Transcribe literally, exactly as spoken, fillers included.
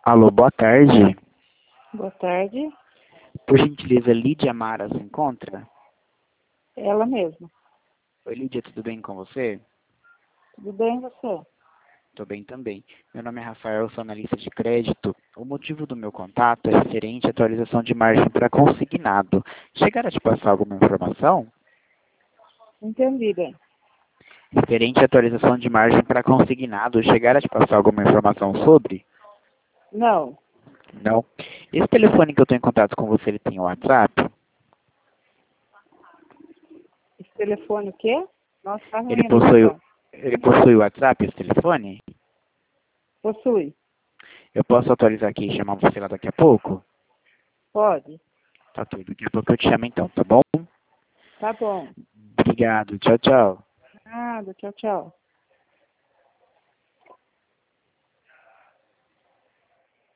Alô, boa tarde. Boa tarde. Por gentileza, Lídia Mara se encontra? Ela mesma. Oi, Lídia, tudo bem com você? Tudo bem, você? Tô bem também. Meu nome é Rafael, sou analista de crédito. O motivo do meu contato é referente à atualização de margem para consignado. Chegaram a te passar alguma informação? Entendi bem. Referente à atualização de margem para consignado, chegaram a te passar alguma informação sobre? Não. Não. Esse telefone que eu estou em contato com você, ele tem WhatsApp? Esse telefone o quê? Nossa, tá Ele ruim a possui, ligação. ele possui WhatsApp, esse telefone? Possui. Eu posso atualizar aqui e chamar você lá daqui a pouco? Pode. Tá ok, daqui a pouco eu te chamo então, tá bom? Tá bom. Obrigado, tchau, tchau. Nada, tchau, tchau.